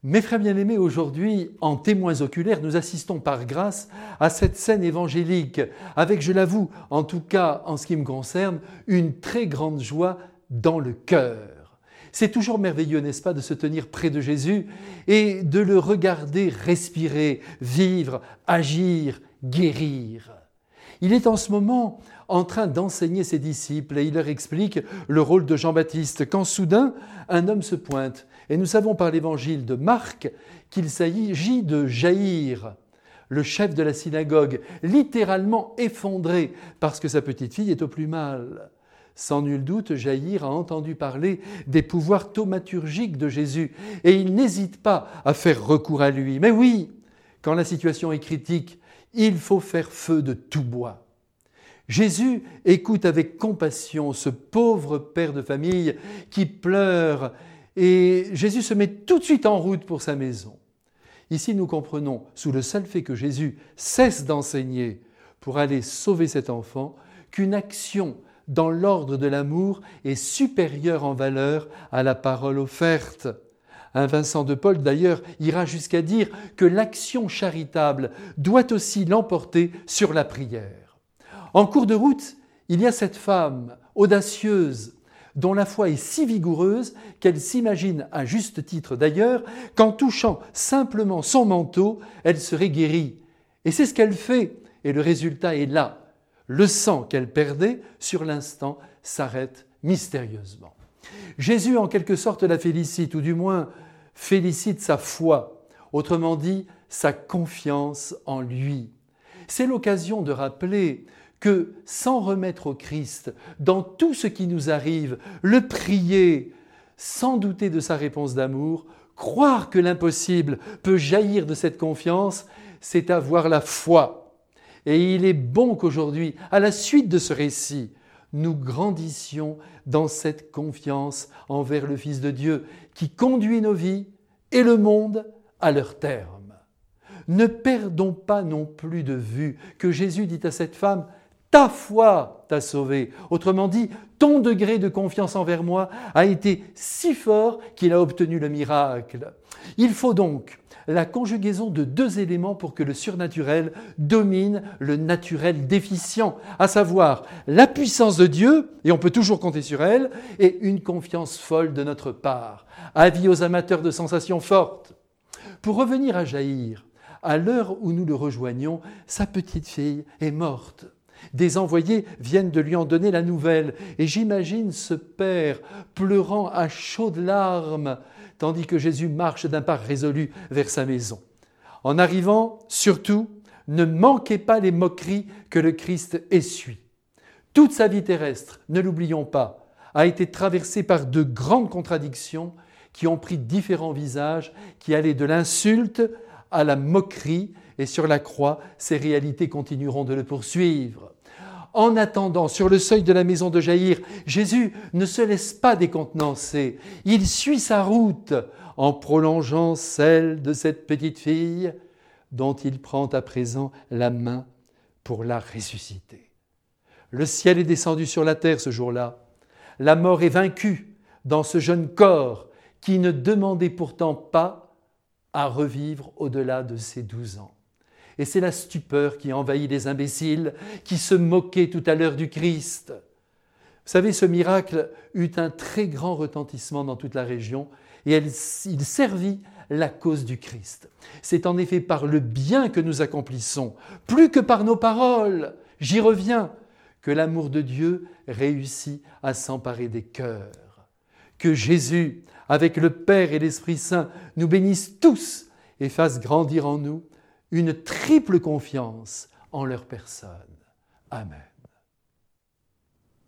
Mes frères bien-aimés, aujourd'hui, en témoins oculaires, nous assistons par grâce à cette scène évangélique, avec, je l'avoue, en tout cas en ce qui me concerne, une très grande joie dans le cœur. C'est toujours merveilleux, n'est-ce pas, de se tenir près de Jésus et de le regarder respirer, vivre, agir, guérir. Il est en ce moment en train d'enseigner ses disciples et il leur explique le rôle de Jean-Baptiste quand soudain un homme se pointe. Et nous savons par l'évangile de Marc qu'il s'agit de Jaïr, le chef de la synagogue, littéralement effondré parce que sa petite fille est au plus mal. Sans nul doute, Jaïr a entendu parler des pouvoirs thaumaturgiques de Jésus et il n'hésite pas à faire recours à lui. Mais oui, quand la situation est critique, il faut faire feu de tout bois. Jésus écoute avec compassion ce pauvre père de famille qui pleure et Jésus se met tout de suite en route pour sa maison. Ici, nous comprenons, sous le seul fait que Jésus cesse d'enseigner pour aller sauver cet enfant, qu'une action dans l'ordre de l'amour est supérieure en valeur à la parole offerte. Un Vincent de Paul, d'ailleurs, ira jusqu'à dire que l'action charitable doit aussi l'emporter sur la prière. En cours de route, il y a cette femme audacieuse, dont la foi est si vigoureuse qu'elle s'imagine, à juste titre d'ailleurs, qu'en touchant simplement son manteau, elle serait guérie. Et c'est ce qu'elle fait, et le résultat est là. Le sang qu'elle perdait, sur l'instant, s'arrête mystérieusement. Jésus, en quelque sorte, la félicite, ou du moins félicite sa foi, autrement dit, sa confiance en lui. C'est l'occasion de rappeler que, sans remettre au Christ, dans tout ce qui nous arrive, le prier, sans douter de sa réponse d'amour, croire que l'impossible peut jaillir de cette confiance, c'est avoir la foi. Et il est bon qu'aujourd'hui, à la suite de ce récit, nous grandissions dans cette confiance envers le Fils de Dieu qui conduit nos vies et le monde à leur terme. Ne perdons pas non plus de vue que Jésus dit à cette femme « Ta foi t'a sauvé ». Autrement dit, ton degré de confiance envers moi a été si fort qu'il a obtenu le miracle. Il faut donc la conjugaison de deux éléments pour que le surnaturel domine le naturel déficient, à savoir la puissance de Dieu, et on peut toujours compter sur elle, et une confiance folle de notre part. Avis aux amateurs de sensations fortes. Pour revenir à Jaïr, à l'heure où nous le rejoignons, sa petite fille est morte. Des envoyés viennent de lui en donner la nouvelle et j'imagine ce père pleurant à chaudes larmes tandis que Jésus marche d'un pas résolu vers sa maison. En arrivant, surtout, ne manquez pas les moqueries que le Christ essuie. Toute sa vie terrestre, ne l'oublions pas, a été traversée par de grandes contradictions qui ont pris différents visages, qui allaient de l'insulte à la moquerie, et sur la croix, ces réalités continueront de le poursuivre. En attendant, sur le seuil de la maison de Jaïr, Jésus ne se laisse pas décontenancer. Il suit sa route en prolongeant celle de cette petite fille dont il prend à présent la main pour la ressusciter. Le ciel est descendu sur la terre ce jour-là. La mort est vaincue dans ce jeune corps qui ne demandait pourtant pas à revivre au-delà de ses 12 ans. Et c'est la stupeur qui envahit les imbéciles qui se moquaient tout à l'heure du Christ. Vous savez, ce miracle eut un très grand retentissement dans toute la région et il servit la cause du Christ. C'est en effet par le bien que nous accomplissons, plus que par nos paroles, j'y reviens, que l'amour de Dieu réussit à s'emparer des cœurs. Que Jésus, avec le Père et l'Esprit Saint, nous bénisse tous et fasse grandir en nous une triple confiance en leur personne. Amen.